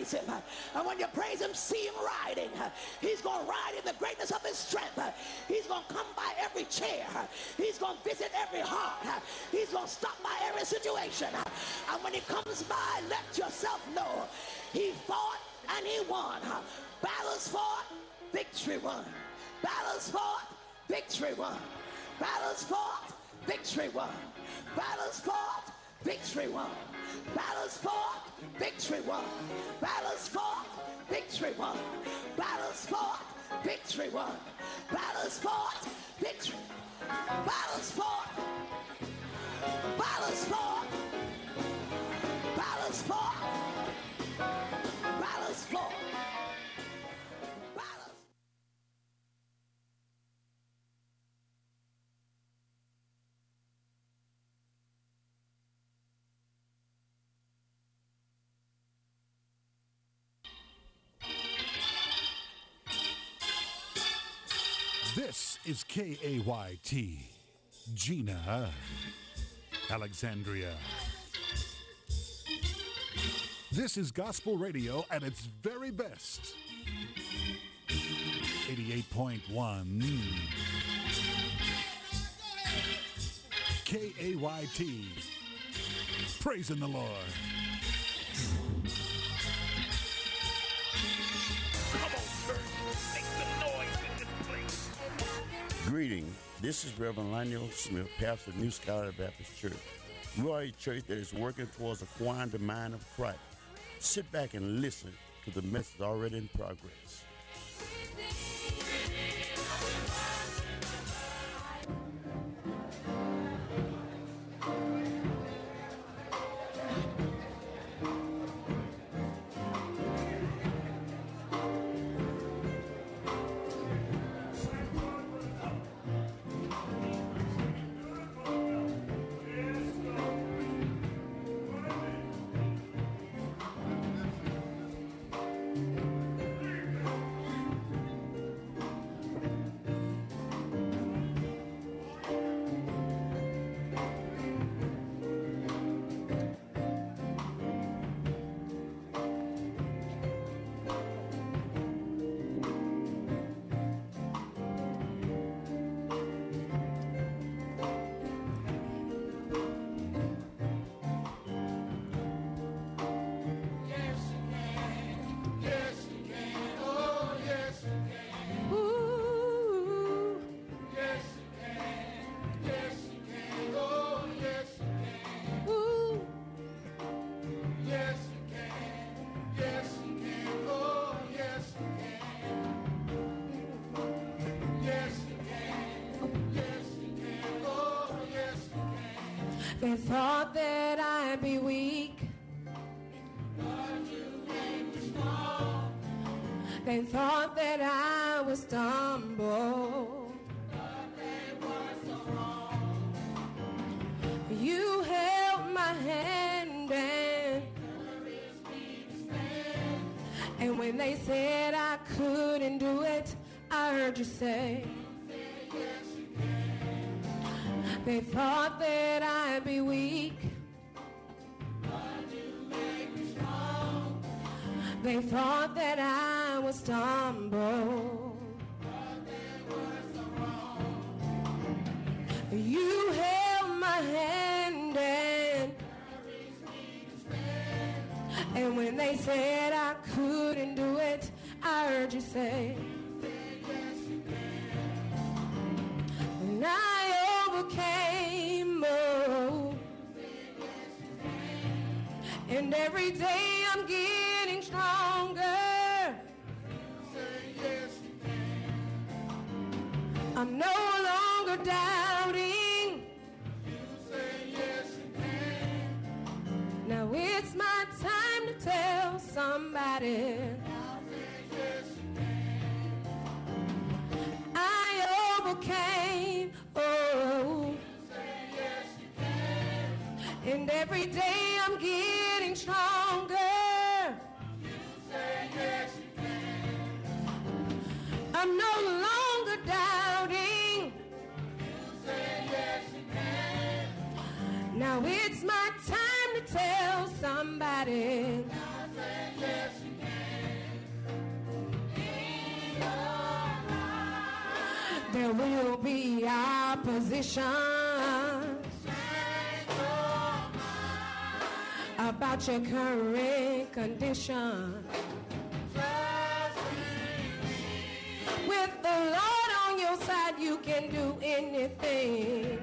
praise him. And when you praise him, see him riding. He's going to ride in the greatness of his strength. He's going to come by every chair. He's going to visit every heart. He's going to stop by every situation. And when he comes by, let yourself know he fought and he won. Battles fought, victory won. Battles fought, victory won. Battles fought, victory won. Battles fought, victory won. Battles fought, victory won. Battles fought, victory won. Battles fought, victory won. Battles fought, victory. Battles fought. Battles fought. Battles fought. Battles fought. Battles. This is KAYT, Gina, Alexandria. This is gospel radio at its very best. 88.1 KAYT, praising the Lord. Come on, church, make some noise in this place. Greeting. This is Reverend Lionel Smith, pastor of New Scholar Baptist Church. We are a church that is working towards acquiring the mind of Christ. Sit back and listen to the message already in progress. They thought that I'd be weak, but you made me strong. they thought that I would stumble, But they were so wrong. you held my hand Encouraged me to stand. and when they said I couldn't do it, I heard you say, Say yes you can. they thought that I'd be weak, But you made me strong. they thought that I would stumble, But they were so wrong. you held my hand Encouraged me to stand. and when they said I couldn't do it, I heard you say, Say yes you can. and I overcame, oh, Say yes you can. and every day I'm getting stronger. Say yes you can. I'm no longer doubting. You say yes you can. Now it's my time to tell somebody Now say yes you can. I overcame, oh, Say yes you can. and every day I'm getting stronger. Say yes you can. I'm no longer doubting. Say yes you can. Now it's my time to tell somebody Now say yes you can. position, about your current condition. With the Lord on your side, you can do anything.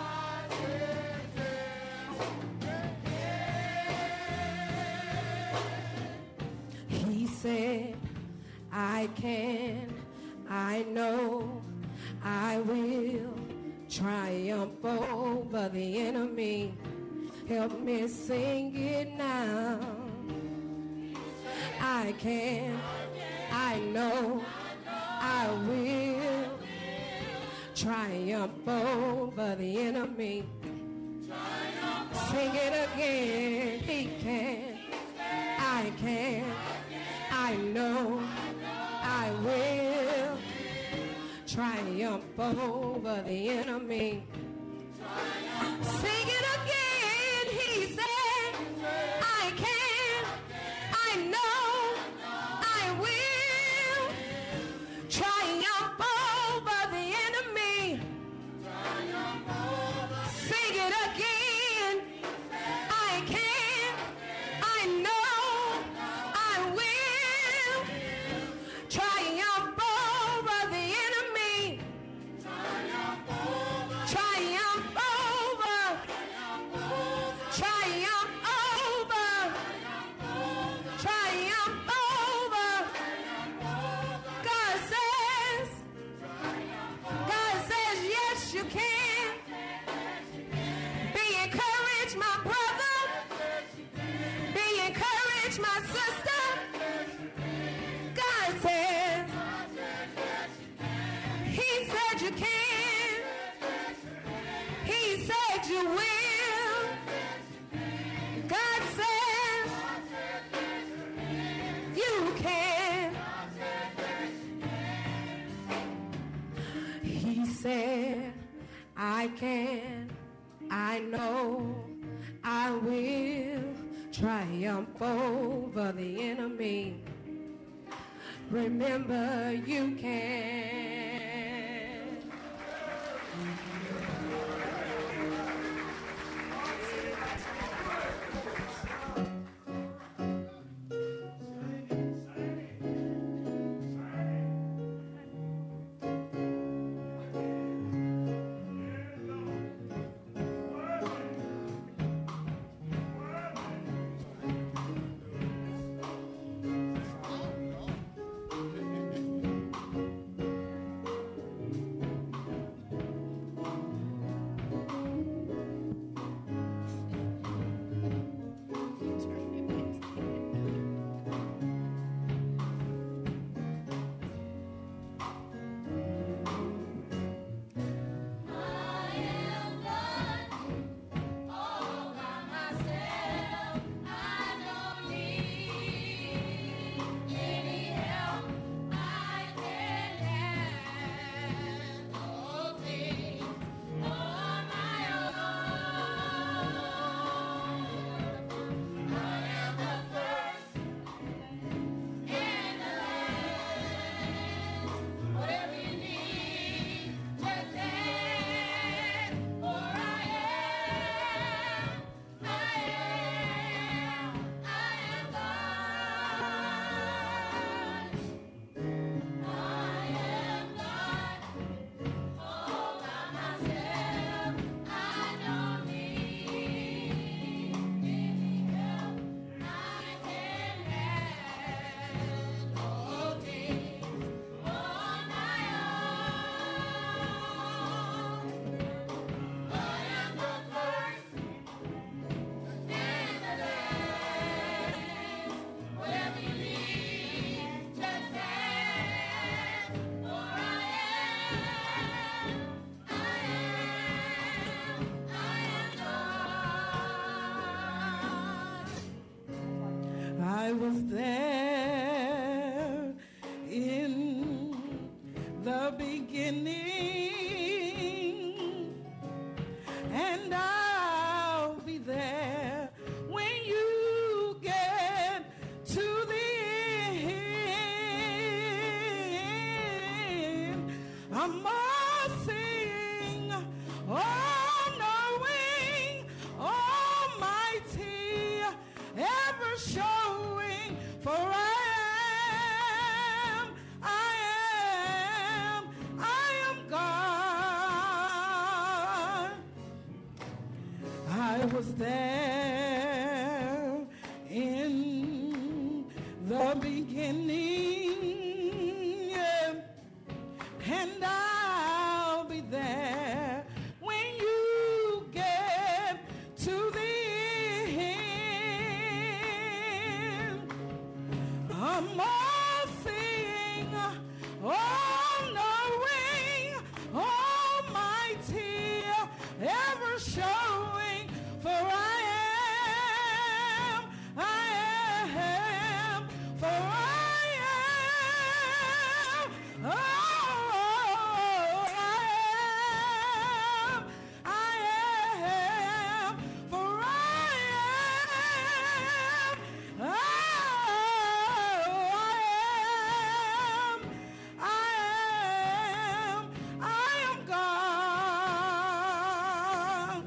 He said, I can, I know, I will triumph over the enemy. Help me sing it now. I can, I know, I will triumph over the enemy. Sing it again. He can, I can, I know, I will triumph over the enemy. Sing it again. He said, I can, I know, I will triumph over the enemy. Sing it again. I can, I know, I will triumph over the enemy. Triumph over. Triumph over. Triumph over. God says, yes, you can. Be encouraged, my brother. Be encouraged, my sister. God says, He said you can. He said you will. God says you can. He said, I can, I know, I will triumph over the enemy. Remember, you can. I was there in the beginning, and I'll be there when you get to the end. I'm all sing was there in the beginning, yeah, and I'll be there when you get to the end. I'm all seeing, all knowing, almighty, ever showing, for I am, for I am, oh, I am, for I am, oh, I am God.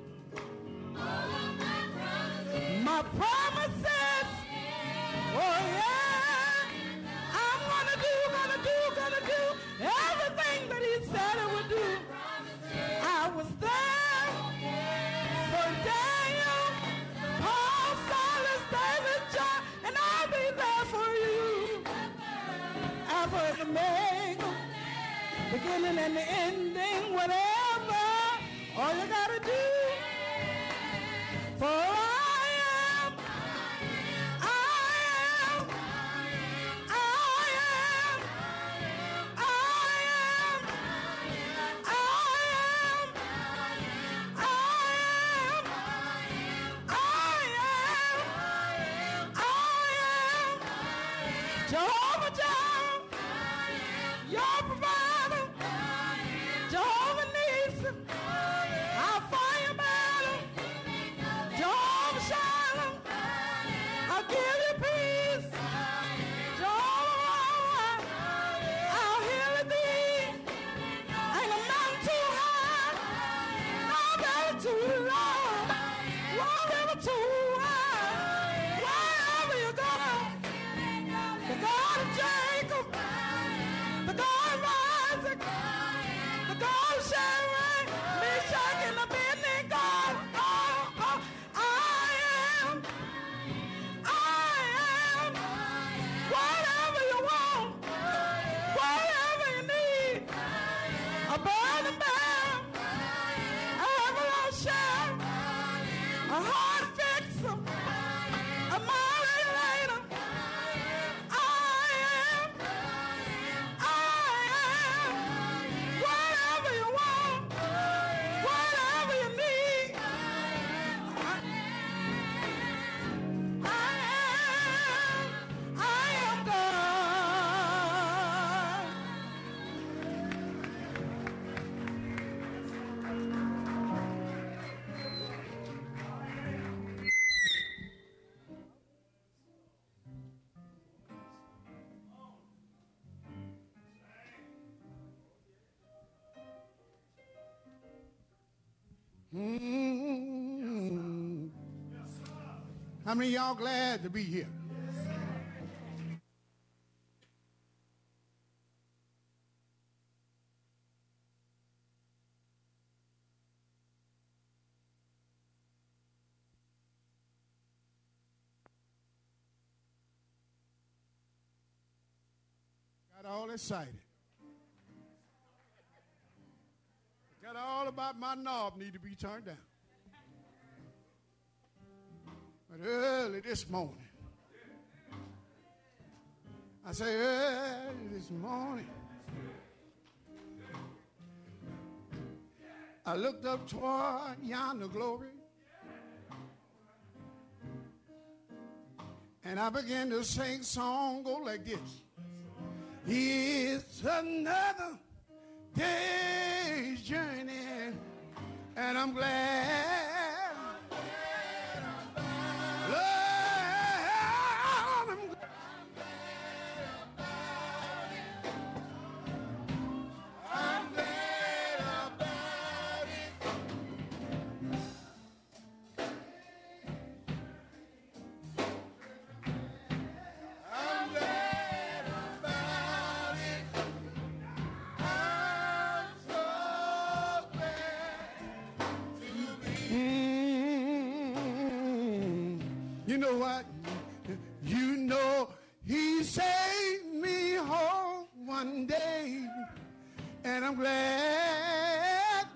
My promises, oh yeah, I'm gonna do everything that he said I would do. I was there for Daniel, Paul, Silas, David, John, and I'll be there for you. Alpha and Omega, beginning and the ending, whatever, all you gotta do. For I am, I am, I am, I am, I am, I am, I am, Jehovah Jireh, your provider, Jehovah Nissi, our fire battle, Jehovah Shalom, I'll give you peace. Jehovah, I'll heal thee. Ain't a mountain too high, no valley too low, no river too wide. Wherever you go, the God of Jacob, the God of Isaac, the God of Shadrach, Meshach, and Abednego. I am, whatever you want, whatever you need, a burden bear, a heavy load share, a heart fixer, a moderator. I am, whatever you want, whatever you need. I am God. How many of y'all glad to be here? Got all excited. Got all about my knob need to be turned down. But early this morning, I say early this morning, I looked up toward yonder glory, and I began to sing a song, go like this. It's another day's journey, and I'm glad. You know what? You know he saved me home one day, and I'm glad.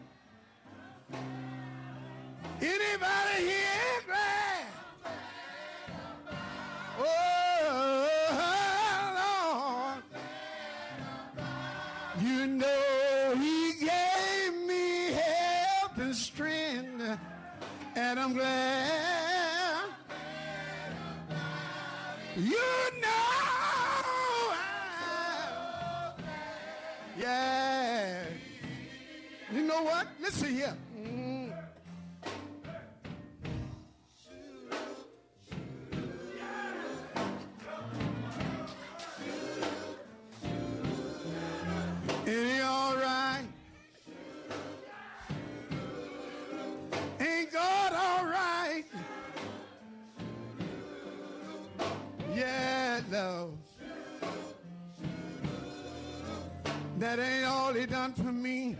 Anybody here glad? Oh, Lord. You know he gave me health and strength, and I'm glad. You know, yeah. You know what? Listen here. Ain't he all right? Ain't God all right? Yeah, no. That ain't all he done for me.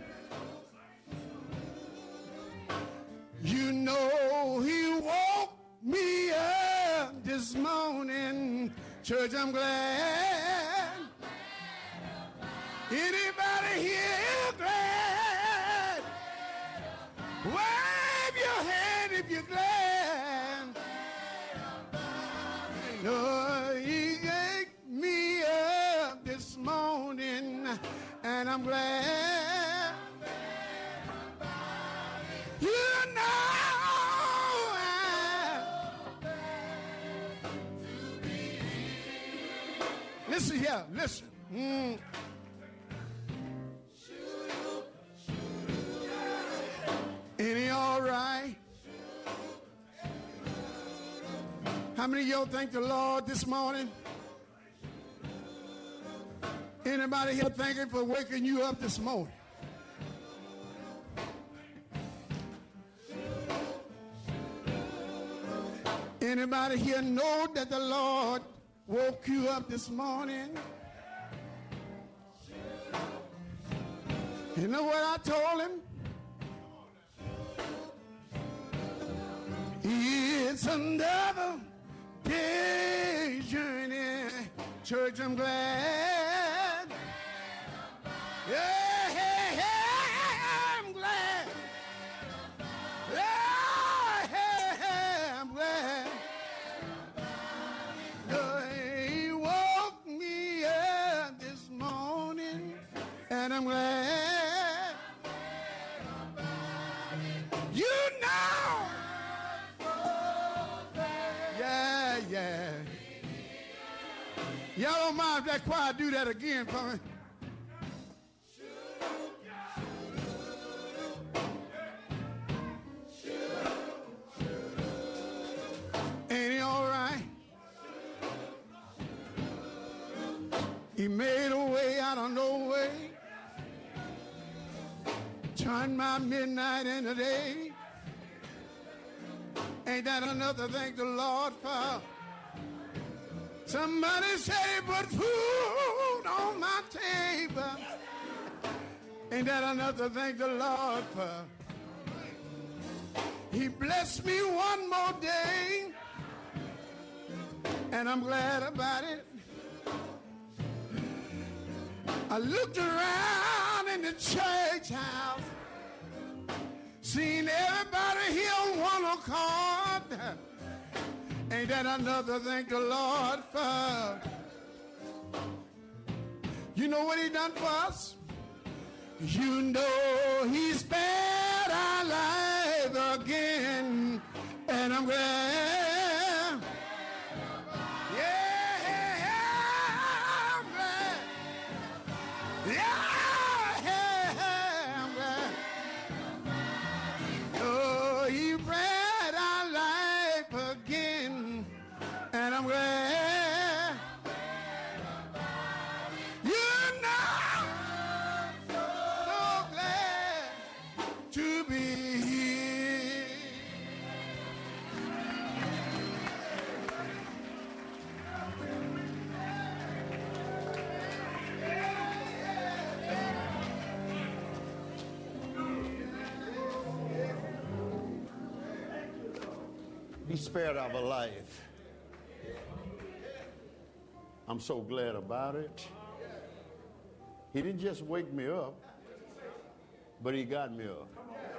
You know he woke me up this morning. Church, I'm glad. Anybody here glad? Wave your hand if you're glad. No, he gave me up this morning, and I'm glad. You know, listen here, listen. Ain't he all right? How many of y'all thank the Lord this morning? Anybody here thank him for waking you up this morning? Anybody here know that the Lord woke you up this morning? You know what I told him? It's another day's journey. Church, I'm glad. Yeah, I'm glad. Yeah, I'm glad. He woke me up this morning, and I'm glad. You know. Yeah. Y'all don't mind if that choir do that again for me? Ain't he all right? He made a way out of no way. Turned my midnight into day. Ain't that another thank the Lord for? Somebody said he put food on my table. Ain't that another thank the Lord for? He blessed me one more day, and I'm glad about it. I looked around in the church house, seen everybody here on one accord. Ain't that another thank the Lord for? You know what he done for us? You know he spared our life again, and I'm glad. Yeah, I'm glad. Yeah, I'm glad. Oh, he spared our life again, and I'm glad. You know, so glad to be here. spared our life. I'm so glad about it. He didn't just wake me up, but he got me up.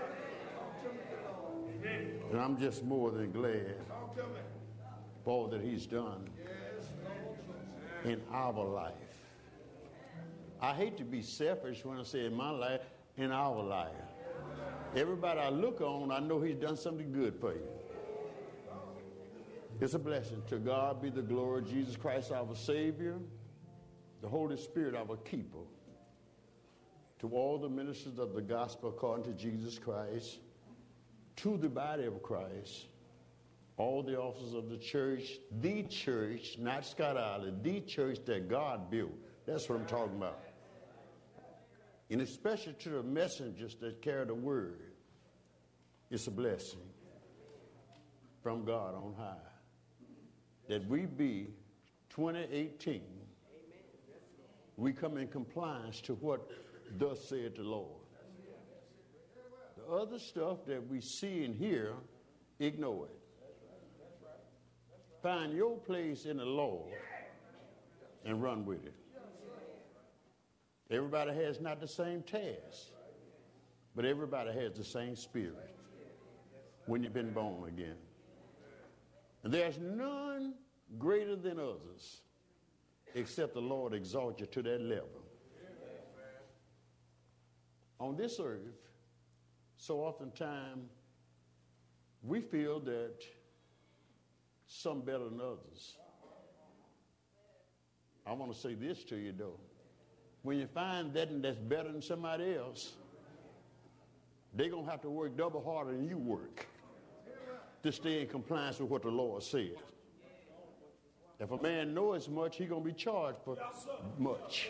And I'm just more than glad for all that he's done in our life. I hate to be selfish when I say in my life, in our life. Everybody I look on, I know he's done something good for you. It's a blessing. To God be the glory. Jesus Christ, our Savior, the Holy Spirit, our keeper. To all the ministers of the gospel according to Jesus Christ, to the body of Christ, all the officers of the church, not Scott Island, the church that God built. That's what I'm talking about. And especially to the messengers that carry the word. It's a blessing from God on high that we be 2018. We come in compliance to what thus said the Lord. The other stuff that we see and hear, ignore it. Find your place in the Lord and run with it. Everybody has not the same task, but everybody has the same spirit when you've been born again. And there's none greater than others except the Lord exalt you to that level. On this earth, so oftentimes we feel that some better than others. I want to say this to you though. When you find that that's better than somebody else, they're going to have to work double harder than you work to stay in compliance with what the Lord said. If a man knows much, he's going to be charged for much.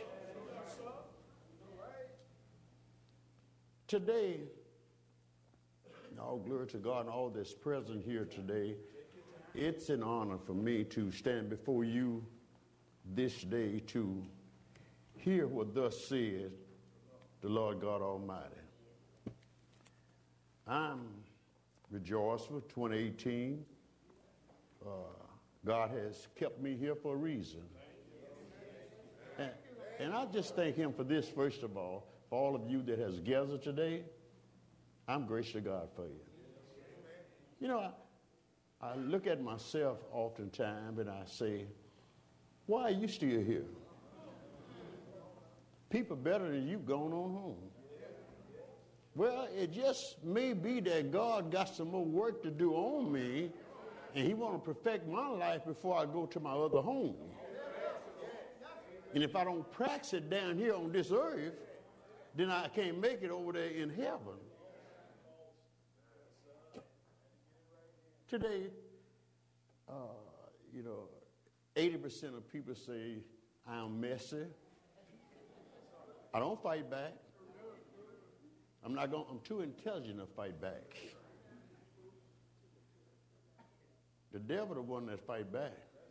Today, all glory to God and all that's present here today, it's an honor for me to stand before you this day to hear what thus said the Lord God Almighty. I'm rejoiced for 2018. God has kept me here for a reason. And I just thank him for this, first of all, for all of you that has gathered today. I'm grateful to God for you. You know, I look at myself oftentimes and I say, why are you still here? People better than you going on home. Well, it just may be that God got some more work to do on me, and he want to perfect my life before I go to my other home. And if I don't practice it down here on this earth, then I can't make it over there in heaven. Today, 80% of people say, I'm messy. I don't fight back. I'm too intelligent to fight back. The devil the one that fight back.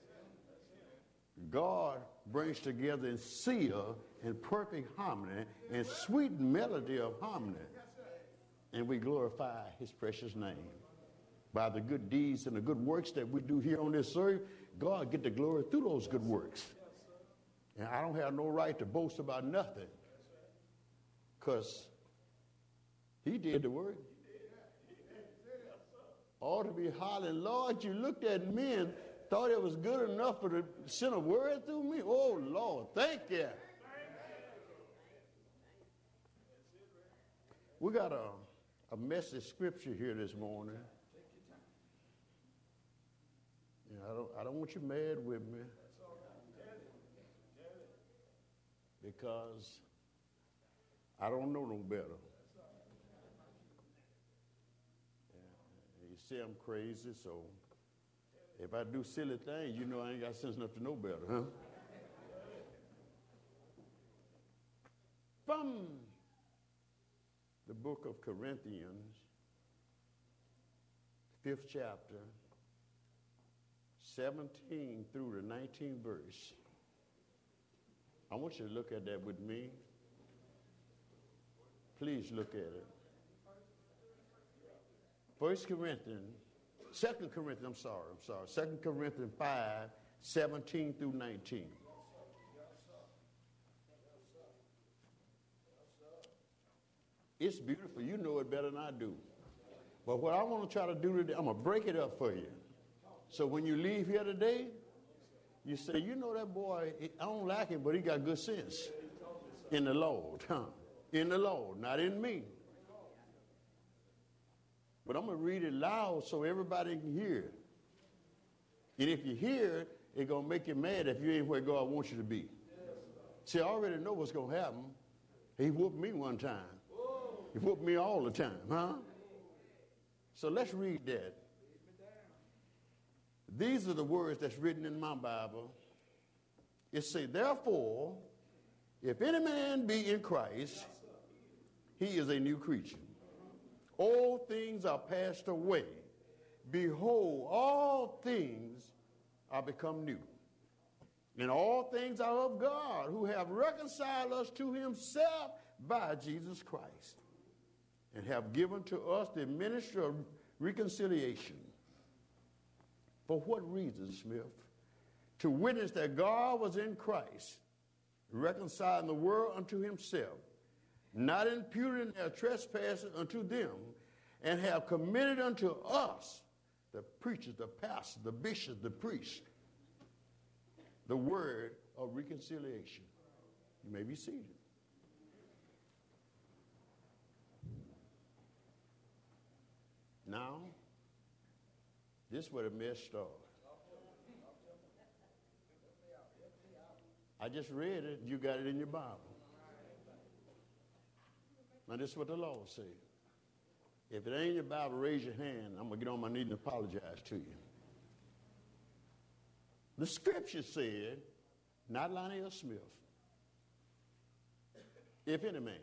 God brings together in seal and perfect harmony and sweet melody of harmony. And we glorify his precious name. By the good deeds and the good works that we do here on this earth, God get the glory through those good works. And I don't have no right to boast about nothing. Because he did the work. Ought to be hollering, Lord, you looked at me and thought it was good enough for to send a word through me? Oh, Lord, thank you. We got a message scripture here this morning. I don't want you mad with me. Because I don't know no better. You say I'm crazy, so if I do silly things, you know I ain't got sense enough to know better, huh? From the book of Corinthians, 5th chapter, 17 through the 19th verse. I want you to look at that with me. Please look at it. 1 Corinthians 2 Corinthians, I'm sorry. 2 Corinthians 5, 17 through 19. It's beautiful. You know it better than I do. But what I want to try to do today, I'm going to break it up for you. So when you leave here today, you say, you know that boy, I don't like him, but he got good sense. In the Lord, huh? In the Lord, not in me. But I'm going to read it loud so everybody can hear it. And if you hear it, it's going to make you mad if you ain't where God wants you to be. See, I already know what's going to happen. He whooped me one time. He whooped me all the time, huh? So let's read that. These are the words that's written in my Bible. It says, therefore, if any man be in Christ, he is a new creature. All things are passed away. Behold, all things are become new. And all things are of God, who have reconciled us to himself by Jesus Christ, and have given to us the ministry of reconciliation. For what reason, Smith? To witness that God was in Christ, reconciling the world unto himself, not imputing their trespasses unto them, and have committed unto us, the preachers, the pastors, the bishops, the priests, the word of reconciliation. You may be seated. Now, this is where the mess started. I just read it. You got it in your Bible. Now, this is what the Lord said. If it ain't in your Bible, raise your hand. I'm going to get on my knees and apologize to you. The scripture said, not Lionel Smith, if any man.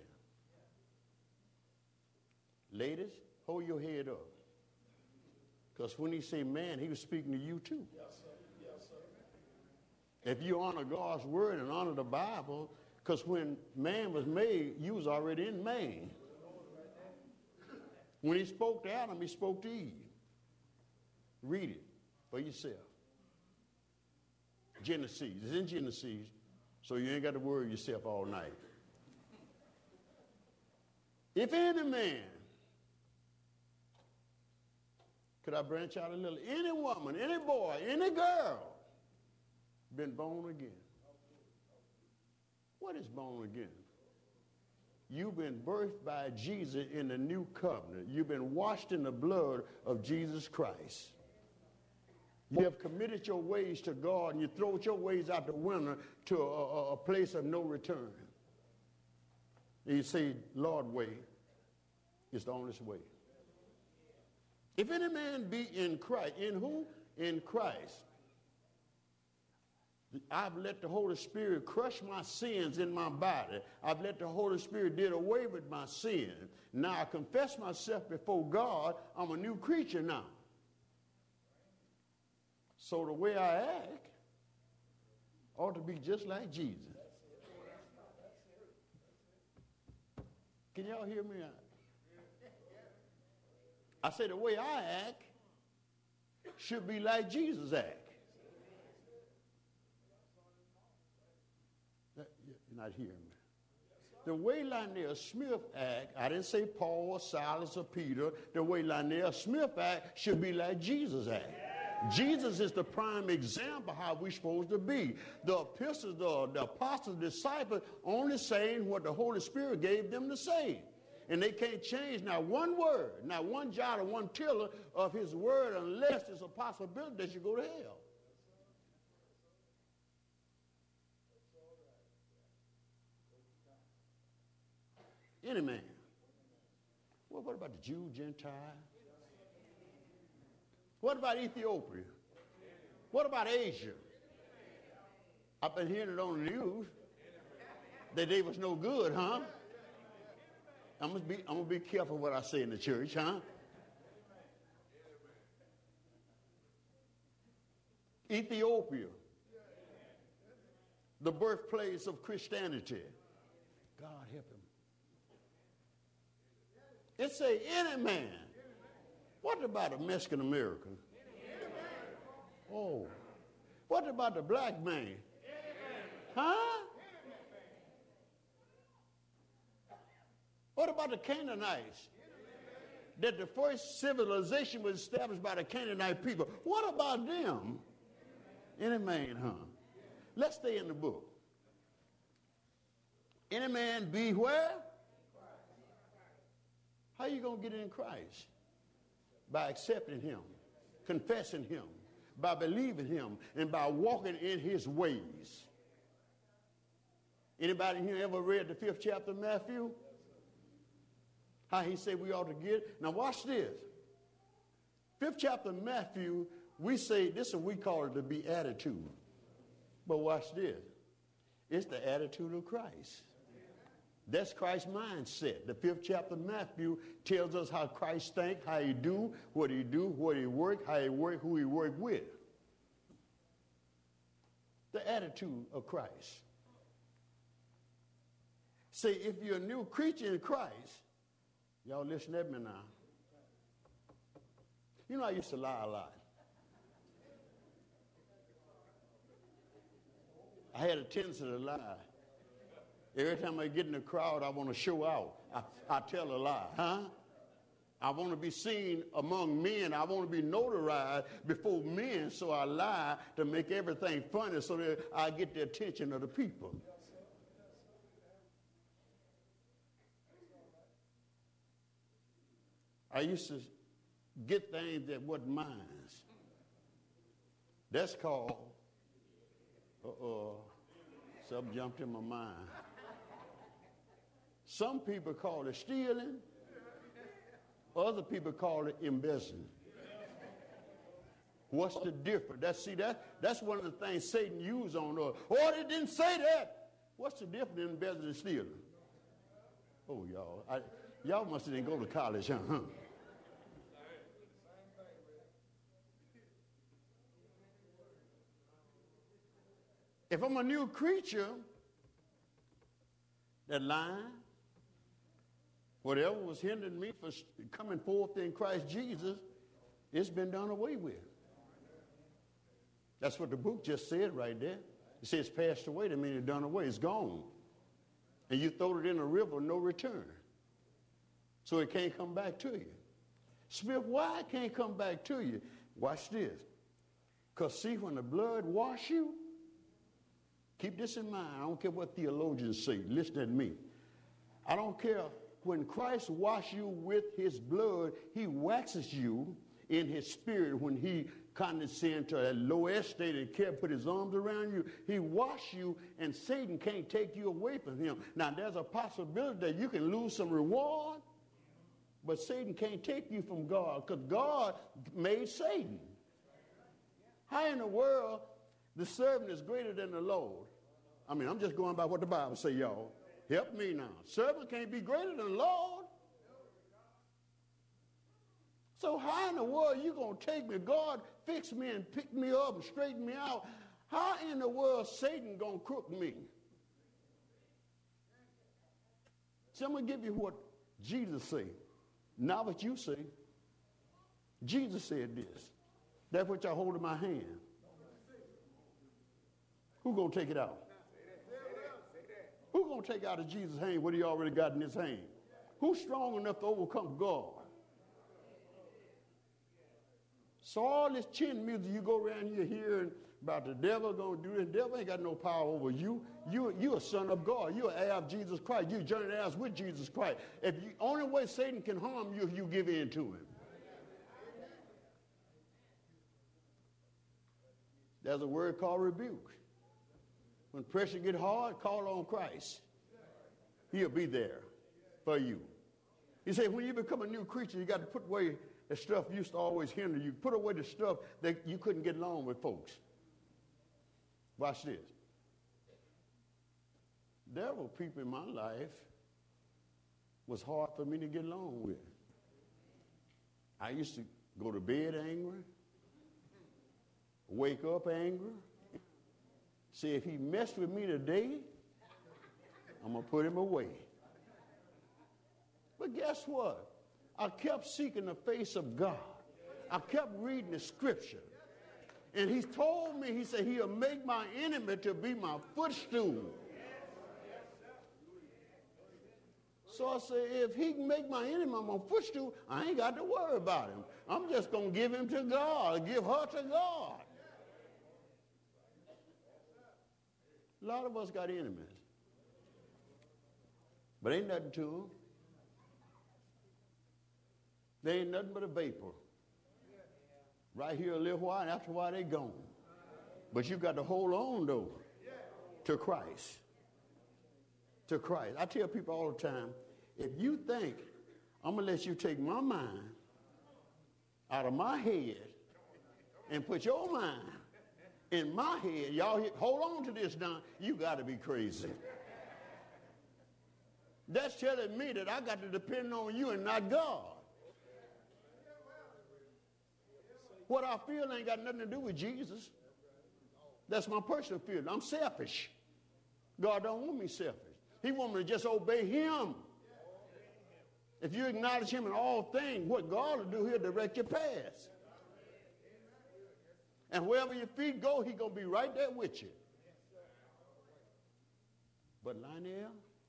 Ladies, hold your head up. Because when he said man, he was speaking to you too. Yes, sir. Yes, sir. If you honor God's word and honor the Bible, because when man was made, you was already in man. When he spoke to Adam, he spoke to Eve. Read it for yourself. Genesis. It's in Genesis, so you ain't got to worry yourself all night. If any man, could I branch out a little? Any woman, any boy, any girl been born again. What is born again? You've been birthed by Jesus in the new covenant. You've been washed in the blood of Jesus Christ. You have committed your ways to God, and you throw your ways out the window to a place of no return. And you say, Lord, way is the only way. If any man be in Christ, in who? In Christ. I've let the Holy Spirit crush my sins in my body. I've let the Holy Spirit did away with my sin. Now I confess myself before God. I'm a new creature now. So the way I act ought to be just like Jesus. Can y'all hear me? I say the way I act should be like Jesus act. You're not hearing me. The way Lionel Smith act, I didn't say Paul or Silas or Peter. The way Lionel Smith act should be like Jesus act. Jesus is the prime example how we're supposed to be. The epistles, the apostles, the disciples only saying what the Holy Spirit gave them to say. And they can't change not one word, not one jot or one tittle of his word unless there's a possibility that you go to hell. Any man. Well, what about the Jew, Gentile? What about Ethiopia? What about Asia? I've been hearing it on the news that they was no good, huh? I'm gonna be careful what I say in the church, huh? Ethiopia, the birthplace of Christianity. God help him. It say any man What about a Mexican American? Oh. What about the black man? Huh? What about the Canaanites? That the first civilization was established by the Canaanite people. What about them? Any man, huh? Let's stay in the book. Any man be where? How you going to get in Christ? By accepting him, confessing him, by believing him, and by walking in his ways. Anybody here ever read the 5th chapter of Matthew? How he said we ought to get. Now watch this. 5th chapter of Matthew, we say, this is what we call it the beatitude. But watch this. It's the attitude of Christ. That's Christ's mindset. The 5th chapter of Matthew tells us how Christ think, how he do, what he work, how he work, who he work with. The attitude of Christ. See, if you're a new creature in Christ, y'all listen at me now. You know I used to lie a lot. I had a tendency to lie. Every time I get in the crowd, I want to show out. I tell a lie, huh? I want to be seen among men. I want to be notarized before men, so I lie to make everything funny so that I get the attention of the people. I used to get things that wasn't mine. That's called, something jumped in my mind. Some people call it stealing. Other people call it embezzling. What's the difference? That's one of the things Satan used on us. Oh, they didn't say that. What's the difference in embezzling and stealing? Oh, y'all must have didn't go to college, huh? If I'm a new creature, that line, whatever was hindering me from coming forth in Christ Jesus, it's been done away with. That's what the book just said right there. It says passed away, that means it's done away, it's gone. And you throw it in a river, no return. So it can't come back to you. Smith, why it can't come back to you? Watch this. Because see, when the blood washes you, keep this in mind. I don't care what theologians say. Listen to me. I don't care. When Christ washes you with his blood, he waxes you in his spirit when he condescends to a low estate and can't put his arms around you. He washes you, and Satan can't take you away from him. Now, there's a possibility that you can lose some reward, but Satan can't take you from God because God made Satan. How in the world the servant is greater than the Lord? I mean, I'm just going by what the Bible say, y'all. Help me now. Servant can't be greater than the Lord. So how in the world you going to take me? God fix me and pick me up and straighten me out. How in the world Satan going to crook me? So I'm going to give you what Jesus said. Not what you say. Jesus said this. That which I hold in my hand. Who going to take it out? Who's going to take out of Jesus' hand what he already got in his hand? Who's strong enough to overcome God? So all this chin music you go around here hearing about the devil going to do this, the devil ain't got no power over you. You're a son of God. You're an heir of Jesus Christ. You're joint heirs with Jesus Christ. Only way Satan can harm you if you give in to him. There's a word called rebuke. When pressure get hard, call on Christ. He'll be there for you. He said, when you become a new creature, you got to put away the stuff used to always hinder you. Put away the stuff that you couldn't get along with folks. Watch this. There were people in my life was hard for me to get along with. I used to go to bed angry, wake up angry. See, if he messed with me today, I'm going to put him away. But guess what? I kept seeking the face of God. I kept reading the scripture. And he told me, he said, he'll make my enemy to be my footstool. So I said, if he can make my enemy my footstool, I ain't got to worry about him. I'm just going to give him to God, give her to God. A lot of us got enemies. But ain't nothing to them. They ain't nothing but a vapor. Right here a little while, and after a while they gone. But you got to hold on, though, to Christ. To Christ. I tell people all the time, if you think I'm going to let you take my mind out of my head and put your mind in my head, y'all hold on to this now, you got to be crazy. That's telling me that I got to depend on you and not God. What I feel ain't got nothing to do with Jesus. That's my personal feeling. I'm selfish. God don't want me selfish. He wants me to just obey him. If you acknowledge him in all things, what God will do, he'll direct your paths. And wherever your feet go, he's going to be right there with you. But Lionel,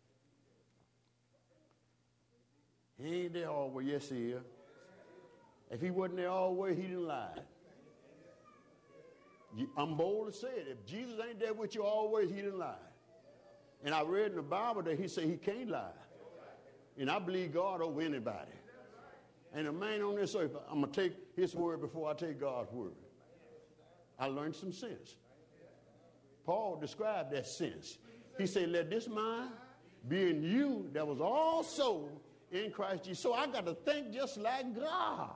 he ain't there always. Yes, he is. If he wasn't there always, he didn't lie. I'm bold to say it. If Jesus ain't there with you always, he didn't lie. And I read in the Bible that he said he can't lie. And I believe God over anybody. And a man on this earth, I'm going to take his word before I take God's word. I learned some sense. Paul described that sense. He said, let this mind be in you that was also in Christ Jesus. So I got to think just like God.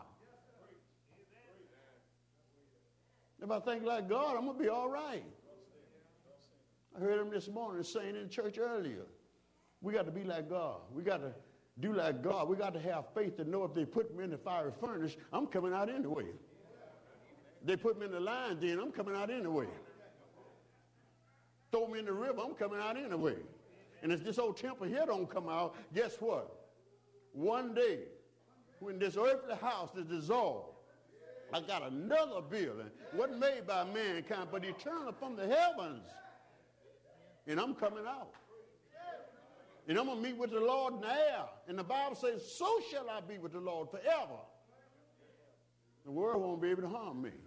If I think like God, I'm going to be all right. I heard him this morning saying in church earlier, we got to be like God. We got to do like God. We got to have faith to know if they put me in the fiery furnace, I'm coming out anyway. They put me in the lion's den, I'm coming out anyway. Throw me in the river, I'm coming out anyway. And if this old temple here don't come out, guess what? One day, when this earthly house is dissolved, I got another building, wasn't made by mankind, but eternal from the heavens. And I'm coming out. And I'm going to meet with the Lord in the air. And the Bible says, so shall I be with the Lord forever. The world won't be able to harm me.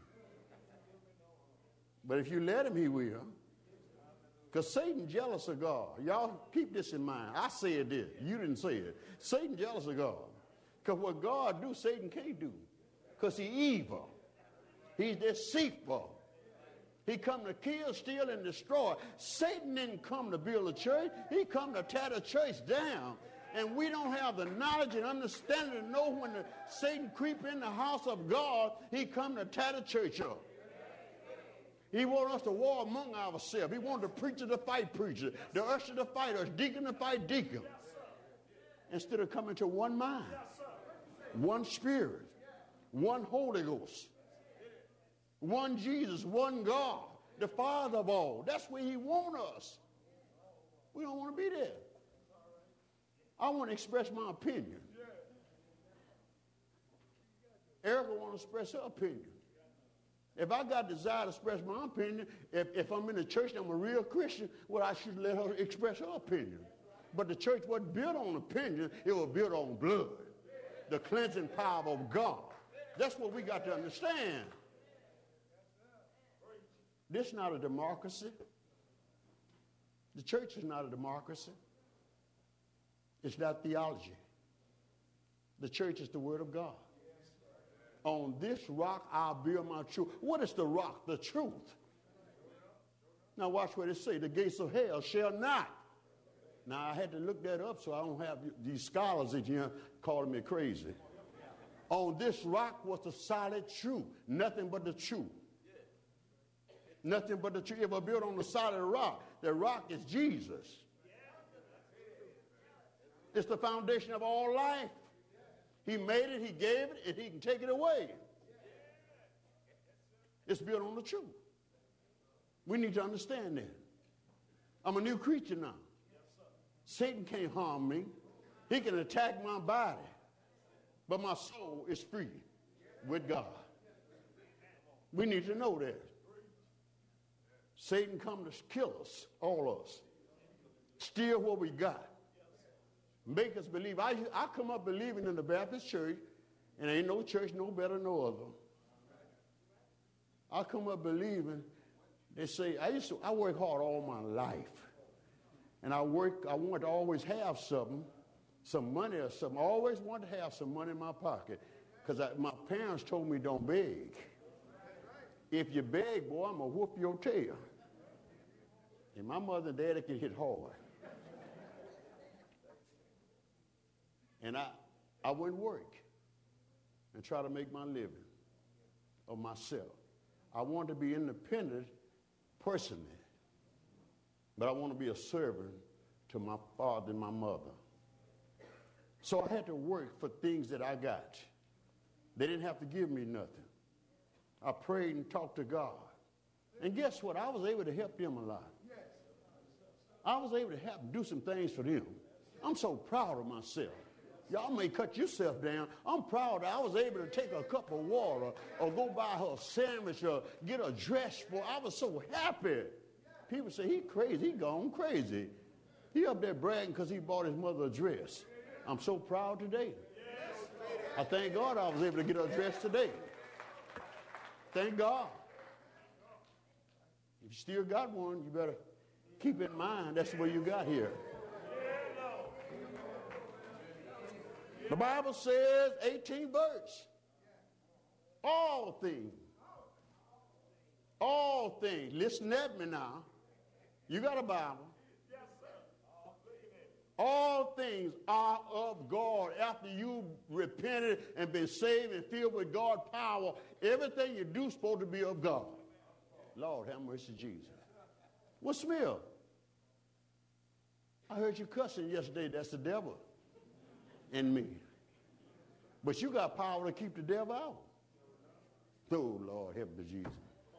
But if you let him, he will. Because Satan's jealous of God. Y'all keep this in mind. I said this. You didn't say it. Satan's jealous of God. Because what God do, Satan can't do. Because he's evil. He's deceitful. He come to kill, steal, and destroy. Satan didn't come to build a church. He come to tear the church down. And we don't have the knowledge and understanding to know when Satan creep in the house of God, he come to tear the church up. He wants us to war among ourselves. He wants the preacher to fight preacher, the usher to fight us, deacon to fight deacon. Instead of coming to one mind, one spirit, one Holy Ghost, one Jesus, one God, the Father of all. That's where he wants us. We don't want to be there. I want to express my opinion. Erica wants to express her opinion. If I got desire to express my opinion, if I'm in the church and I'm a real Christian, well, I should let her express her opinion. But the church wasn't built on opinion, it was built on blood. The cleansing power of God. That's what we got to understand. This is not a democracy. The church is not a democracy. It's not theology. The church is the word of God. On this rock I'll build my truth. What is the rock? The truth. Now watch what it say. The gates of hell shall not. Now I had to look that up so I don't have these scholars in here calling me crazy. On this rock was the solid truth. Nothing but the truth. Nothing but the truth. It was built on the solid rock. The rock is Jesus. It's the foundation of all life. He made it, he gave it, and he can take it away. It's built on the truth. We need to understand that. I'm a new creature now. Satan can't harm me. He can attack my body. But my soul is free with God. We need to know that. Satan come to kill us, all of us. Steal what we got. Make us believe. I come up believing in the Baptist church, and ain't no church no better than no other. I come up believing. They say, I work hard all my life. And I want to always have something, some money or something. I always want to have some money in my pocket. Because my parents told me don't beg. If you beg, boy, I'm going to whoop your tail. And my mother and daddy can hit hard. And I wouldn't work and try to make my living of myself. I want to be independent personally, but I want to be a servant to my father and my mother. So I had to work for things that I got. They didn't have to give me nothing. I prayed and talked to God. And guess what? I was able to help them a lot. I was able to help do some things for them. I'm so proud of myself. Y'all may cut yourself down. I'm proud that I was able to take a cup of water or go buy her a sandwich or get a dress for her. I was so happy. People say, he crazy. He gone crazy. He up there bragging because he bought his mother a dress. I'm so proud today. I thank God I was able to get her a dress today. Thank God. If you still got one, you better keep in mind that's what you got here. The Bible says, 18th verse, all things, listen at me now. You got a Bible. All things are of God. After you repented and been saved and filled with God's power, everything you do is supposed to be of God. Lord, have mercy, Jesus. What smell? I heard you cussing yesterday. That's the devil in me. But you got power to keep the devil out. Oh, Lord, help me, Jesus.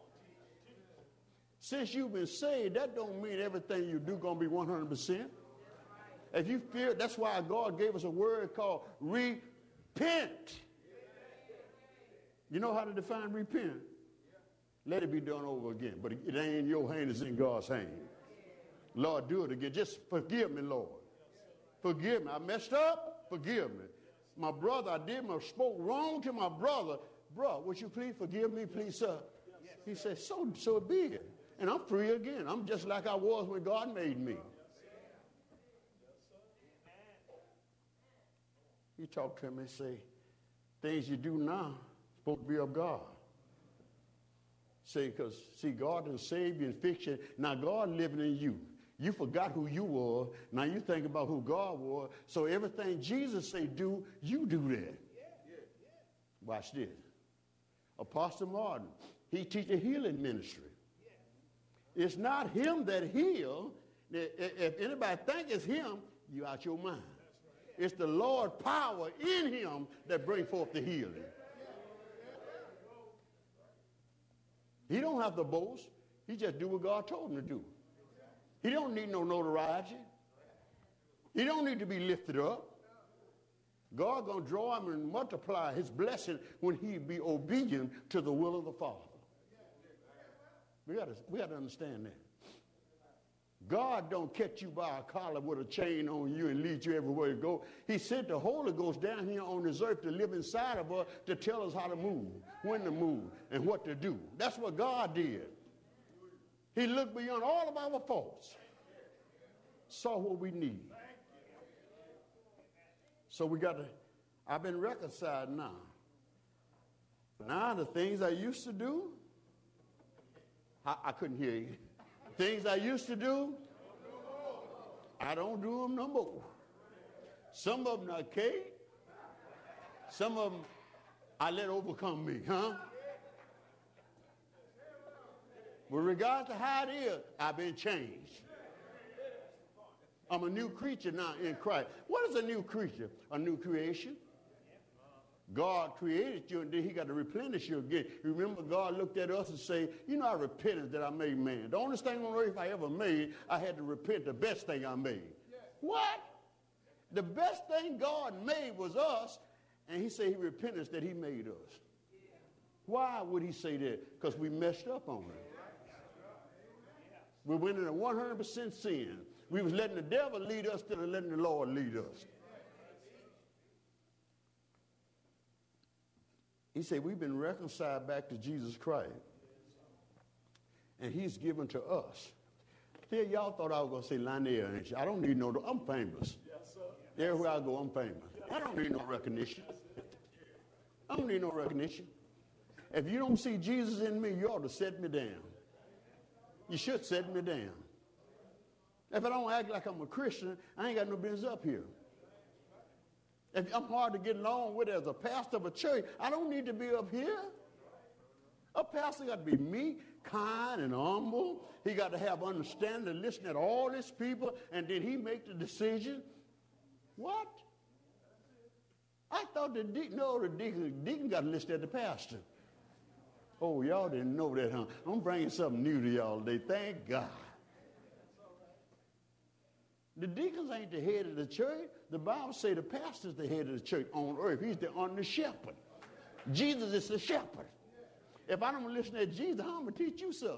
Since you've been saved, that don't mean everything you do going to be 100%. If you fear, that's why God gave us a word called repent. You know how to define repent? Let it be done over again. But it ain't in your hand, it's in God's hand. Lord, do it again. Just forgive me, Lord. Forgive me. I messed up. Forgive me. My brother, I spoke wrong to my brother. Bro, would you please forgive me, please, sir? He said, so be it. And I'm free again. I'm just like I was when God made me. He talked to him and say, things you do now supposed to be of God. Say, because, see, God done saved you and fixed you. Now God living in you. You forgot who you were. Now you think about who God was. So everything Jesus say do, you do that. Watch this. Apostle Martin, he teach a healing ministry. It's not him that heal. If anybody think it's him, you out your mind. It's the Lord's power in him that bring forth the healing. He don't have to boast. He just do what God told him to do. He don't need no notoriety. He don't need to be lifted up. God going to draw him and multiply his blessing when he be obedient to the will of the Father. We got to understand that. God don't catch you by a collar with a chain on you and lead you everywhere you go. He sent the Holy Ghost down here on this earth to live inside of us to tell us how to move, when to move, and what to do. That's what God did. He looked beyond all of our faults, saw what we need. So we got to, I've been reconciled now. Now the things I used to do, I couldn't hear you. Things I used to do, I don't do them no more. Some of them are okay. Some of them I let overcome me, huh? With regard to how it is, I've been changed. I'm a new creature now in Christ. What is a new creature? A new creation. God created you, and then he got to replenish you again. Remember, God looked at us and said, you know, I repented that I made man. The only thing on earth I ever made, I had to repent the best thing I made. What? The best thing God made was us, and he said he repented that he made us. Why would he say that? Because we messed up on it. We went into 100% sin. We was letting the devil lead us instead of letting the Lord lead us. He said, we've been reconciled back to Jesus Christ. And he's given to us. Here, y'all thought I was going to say Lionel. I don't need no, I'm famous. Yes, sir. Everywhere I go, I'm famous. I don't need no recognition. I don't need no recognition. If you don't see Jesus in me, you ought to set me down. You should set me down. If I don't act like I'm a Christian, I ain't got no business up here. If I'm hard to get along with as a pastor of a church, I don't need to be up here. A pastor got to be meek, kind, and humble. He got to have understanding and listen to all these people, and then he make the decision. What? I thought the deacon got to listen to the pastor. Oh, y'all didn't know that, huh? I'm bringing something new to y'all today. Thank God. The deacons ain't the head of the church. The Bible says the pastor's the head of the church on earth. He's the under shepherd. Jesus is the shepherd. If I don't listen to Jesus, how am I going to teach you something?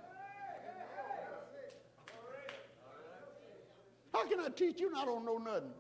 How can I teach you and I don't know nothing?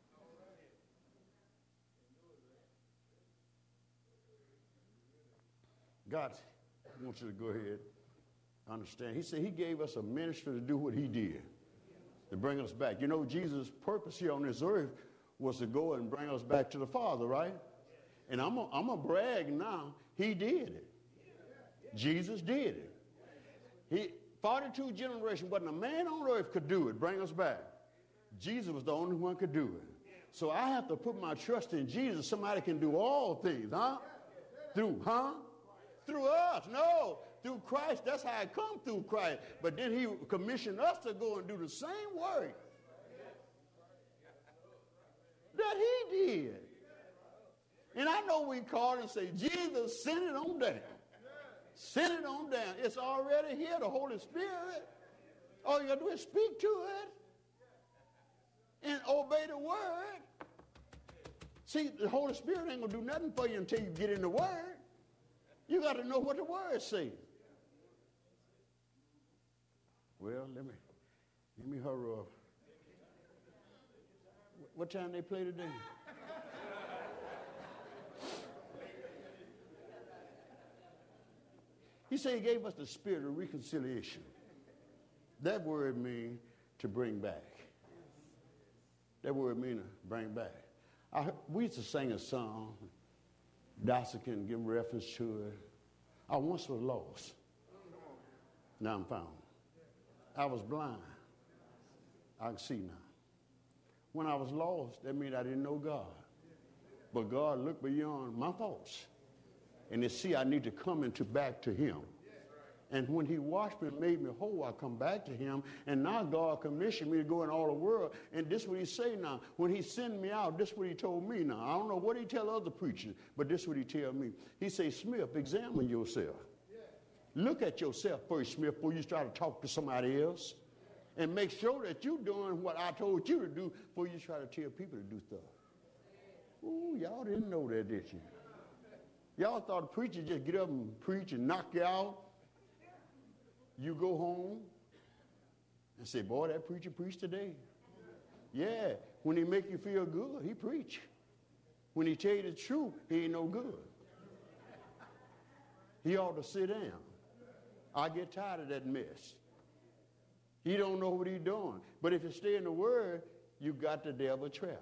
God wants you to go ahead and understand. He said he gave us a ministry to do what he did, to bring us back. You know, Jesus' purpose here on this earth was to go and bring us back to the Father, right? And I'm going to brag now. He did it. Jesus did it. 42 generations, wasn't a man on earth could do it, bring us back. Jesus was the only one could do it. So I have to put my trust in Jesus. Somebody can do all things, huh? Through us. No, through Christ. That's how it come through Christ. But then he commissioned us to go and do the same work that he did. And I know we call and say, Jesus, send it on down. Send it on down. It's already here, the Holy Spirit. All you got to do is speak to it and obey the word. See, the Holy Spirit ain't going to do nothing for you until you get in the word. You got to know what the word says. Well, let me hurry up. What time they play today? He said he gave us the spirit of reconciliation. That word means to bring back. That word means to bring back. We used to sing a song. Dasa can give reference to it. I once was lost. Now I'm found. I was blind. I can see now. When I was lost, that means I didn't know God. But God looked beyond my faults. And to see I need to come back to him. And when he washed me and made me whole, I come back to him. And now God commissioned me to go in all the world. And this is what he say now. When he sent me out, this is what he told me now. I don't know what he tell other preachers, but this is what he tell me. He say, Smith, examine yourself. Look at yourself first, Smith, before you try to talk to somebody else. And make sure that you're doing what I told you to do before you try to tell people to do stuff. Ooh, y'all didn't know that, did you? Y'all thought the preacher just get up and preach and knock you out. You go home and say, boy, that preacher preached today. Yeah, when he make you feel good, he preach. When he tell you the truth, he ain't no good. He ought to sit down. I get tired of that mess. He don't know what he's doing. But if you stay in the word, you got the devil trapped.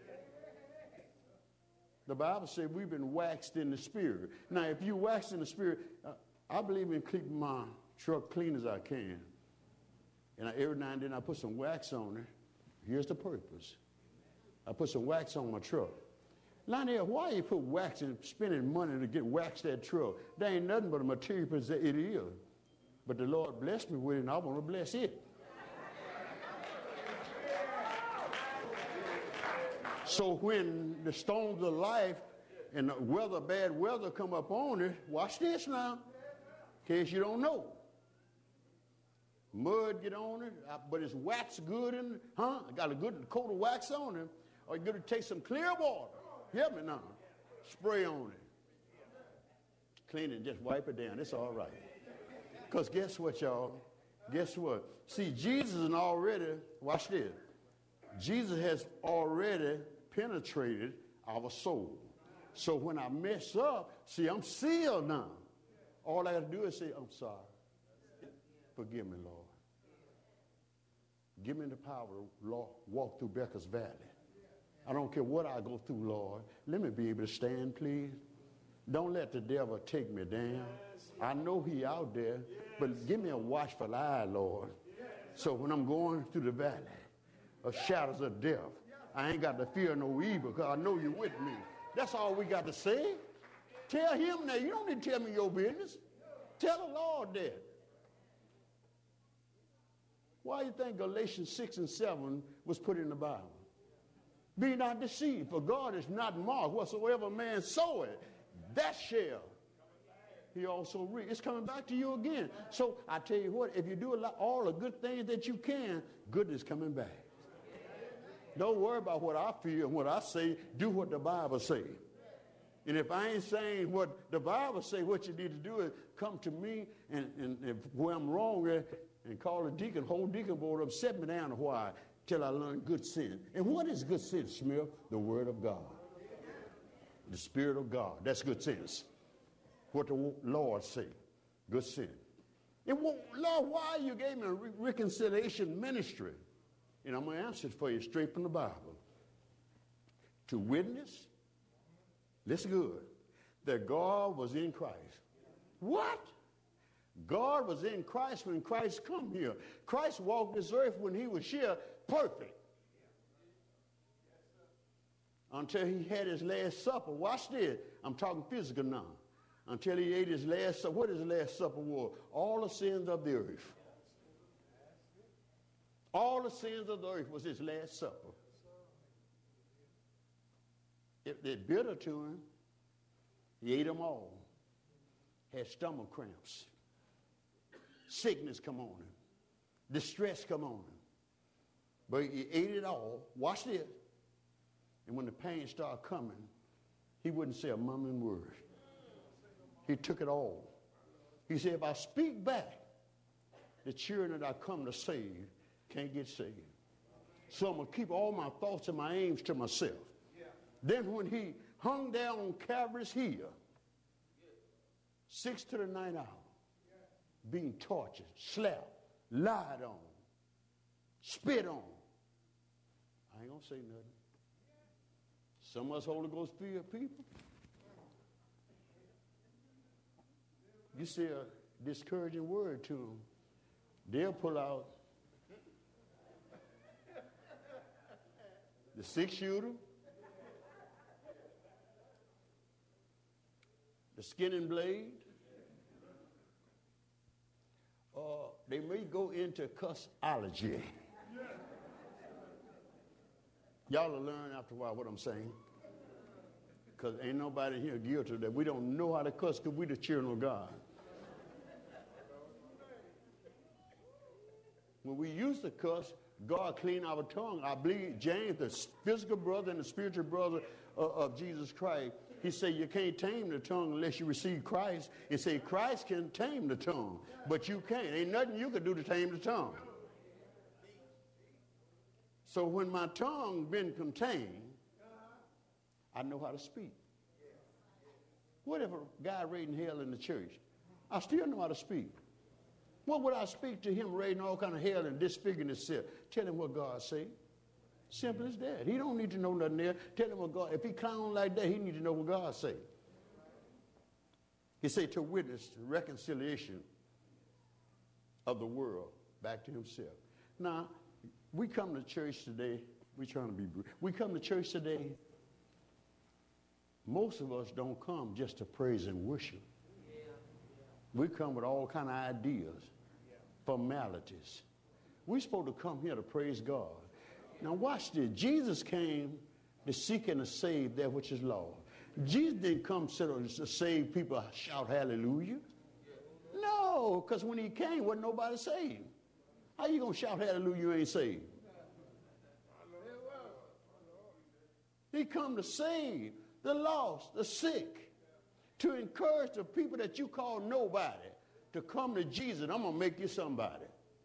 The Bible says we've been waxed in the spirit. Now, if you wax in the spirit, I believe in keeping my truck clean as I can. And every now and then I put some wax on it. Here's the purpose. I put some wax on my truck. Lionel, why you put wax and spending money to get wax that truck? There ain't nothing but a material that it is. But the Lord blessed me with it, and I want to bless it. So when the storms of life and the bad weather come up on it, watch this now, in case you don't know. Mud get on it, but it's wax good in it, huh? I got a good coat of wax on it. Or you're going to take some clear water. Hear me now. Spray on it. Clean it, just wipe it down. It's all right. Because guess what, y'all? Guess what? See, Jesus is already, watch this. Jesus has already penetrated our soul. So when I mess up, see, I'm sealed now. All I got to do is say, I'm sorry. Forgive me, Lord. Give me the power to walk through Becker's Valley. I don't care what I go through, Lord. Let me be able to stand, please. Don't let the devil take me down. I know he out there, but give me a watchful eye, Lord. So when I'm going through the valley of shadows of death, I ain't got to fear no evil because I know you're with me. That's all we got to say. Tell him that. You don't need to tell me your business. Tell the Lord that. Why do you think Galatians 6 and 7 was put in the Bible? Be not deceived, for God is not mocked. Whatsoever man soweth, that shall he also reap. It's coming back to you again. So I tell you what, if you do all the good things that you can, goodness coming back. Don't worry about what I feel and what I say. Do what the Bible says. And if I ain't saying what the Bible says, what you need to do is come to me and if where I'm wrong and call a deacon, hold deacon board up, set me down a while till I learn good sin. And what is good sense, Smith? The Word of God. The Spirit of God. That's good sense. What the Lord say. Good sin. And Lord, why you gave me a reconciliation ministry? And I'm going to answer it for you straight from the Bible. To witness, listen good, that God was in Christ. What? God was in Christ when Christ come here. Christ walked this earth when he was here perfect. Until he had his last supper. Watch this. I'm talking physical now. Until he ate his last supper. What his last supper was? All the sins of the earth. All the sins of the earth was his last supper. If they're bitter to him, he ate them all. Had stomach cramps. Sickness come on him. Distress come on him. But he ate it all. Watch this. And when the pain started coming, he wouldn't say a mumbling word. He took it all. He said, if I speak back, the children that I come to save can't get saved. So I'm going to keep all my thoughts and my aims to myself. Then when he hung down on Calvary's hill, 6 to the 9 hour, being tortured, slapped, lied on, spit on. I ain't going to say nothing. Some of us Holy Ghost filled people. You say a discouraging word to them, they'll pull out the 6-shooter, the skinning blade, or they may go into cussology. Y'all will learn after a while what I'm saying. Because ain't nobody here guilty of that. We don't know how to cuss because we the children of God. When we used to cuss, God cleaned our tongue. I believe James, the physical brother and the spiritual brother of Jesus Christ, he said you can't tame the tongue unless you receive Christ. He said Christ can tame the tongue, but you can't. Ain't nothing you can do to tame the tongue. So when my tongue been contained, I know how to speak. What if a guy raising hell in the church? I still know how to speak. What would I speak to him raising all kind of hell and disfiguring himself? Tell him what God say. Simple as that. He don't need to know nothing there. Tell him what God, if he clown like that, he need to know what God say. He said to witness the reconciliation of the world back to himself. Now, we come to church today, we come to church today, most of us don't come just to praise and worship. We come with all kind of ideas, formalities. We're supposed to come here to praise God. Now watch this. Jesus came to seek and to save that which is lost. Jesus didn't come to save people shout hallelujah. No, because when he came, wasn't nobody saved. How you going to shout hallelujah you ain't saved? He come to save the lost, the sick. to encourage the people that you call nobody to come to Jesus. I'm going to make you somebody.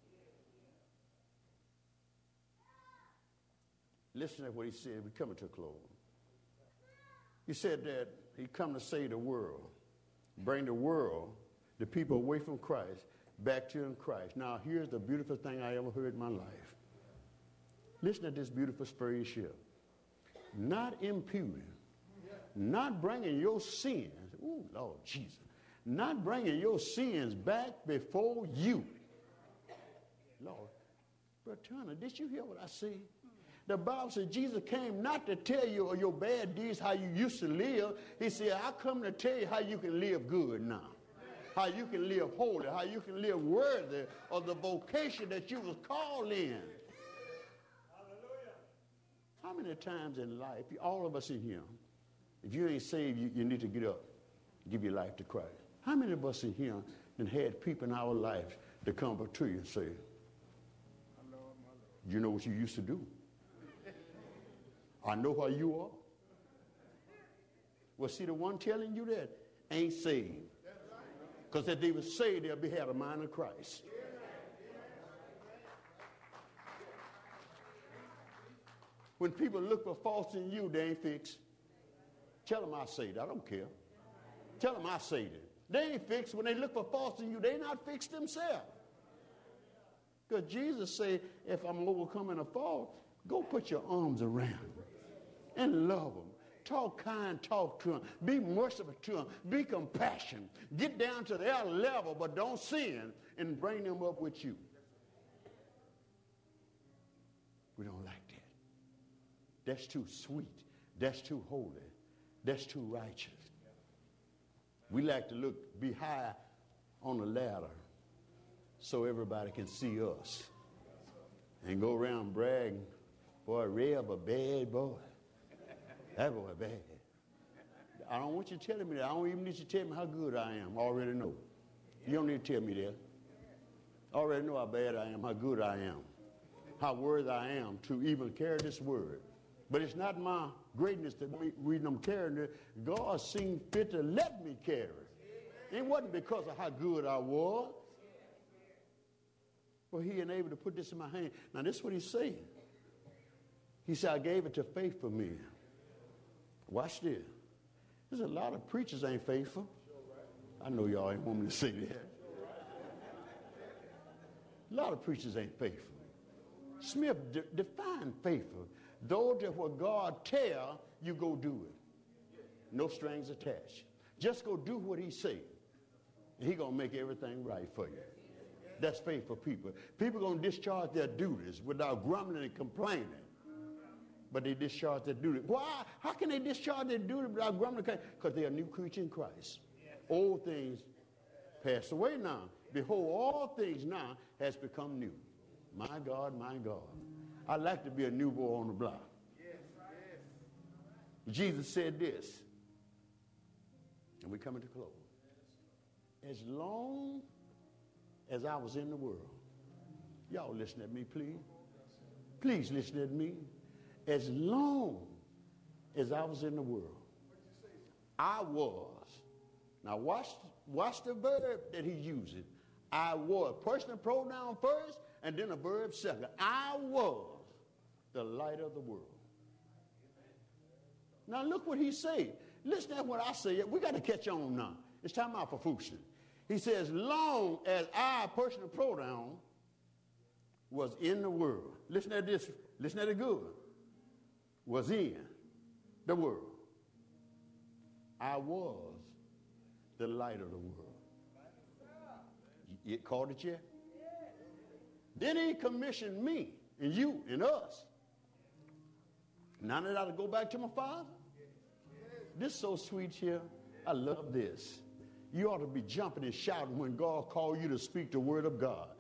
Listen to what he said. We're coming to a close. He said that he come to save the world, bring the world, the people away from Christ, back to in Christ. Now, here's the beautiful thing I ever heard in my life. Listen to this beautiful phrase here. Not imputing, not bringing your sins, ooh, Lord Jesus, not bringing your sins back before you. Lord, Brother Turner, did you hear what I said? The Bible says Jesus came not to tell you of your bad deeds, how you used to live. He said, I come to tell you how you can live good now, how you can live holy, how you can live worthy of the vocation that you was called in. How many times in life, all of us in here, if you ain't saved, you need to get up, give your life to Christ. How many of us in here that had people in our lives to come up to you and say, you know what you used to do? I know how you are. Well, see, the one telling you that ain't saved. Because if they were saved, they'll be had a mind of Christ. When people look for faults in you, they ain't fixed. Tell them I saved. I don't care. Tell them I saved it. They ain't fixed. When they look for faults in you, they not fixed themselves. Because Jesus said, if I'm overcoming a fault, go put your arms around them and love them. Talk kind, talk to them. Be merciful to them. Be compassionate. Get down to their level, but don't sin, and bring them up with you. We don't like that. That's too sweet. That's too holy. That's too righteous. We like to be high on the ladder so everybody can see us and go around bragging, boy, Reb a bad boy. That boy bad. I don't want you telling me that. I don't even need you to tell me how good I am. I already know. You don't need to tell me that. I already know how bad I am, how good I am, how worthy I am to even carry this word. But it's not my greatness that reason I'm carrying it. God seemed fit to let me carry it. It wasn't because of how good I was. Well, he enabled to put this in my hand. Now, this is what he's saying. He said, I gave it to faithful men. Watch this. There's a lot of preachers ain't faithful. I know y'all ain't want me to say that. A lot of preachers ain't faithful. Smith, define faithful. Those that what God tell, you go do it. No strings attached. Just go do what he said. And he going to make everything right for you. That's faithful people. People going to discharge their duties without grumbling and complaining. But they discharge their duty. Why? How can they discharge their duty without grumbling? Because they are a new creature in Christ. Old things pass away now. Behold, all things now has become new. My God, my God. I'd like to be a new boy on the block. Jesus said this, and we're coming to close. As long as I was in the world, y'all listen at me, please. Please listen at me. As long as I was in the world, I was. Now watch the verb that he's using. I was. Personal pronoun first, and then a verb second. I was the light of the world. Now look what he said. Listen to what I say. We got to catch on now. It's time out for foolishness. He says, long as I, personal pronoun, was in the world. Listen at this. Listen at it good. Was in the world. I was the light of the world. You caught it yet? Then he commissioned me and you and us. Now that I go back to my Father. This is so sweet here. I love this. You ought to be jumping and shouting when God called you to speak the word of God.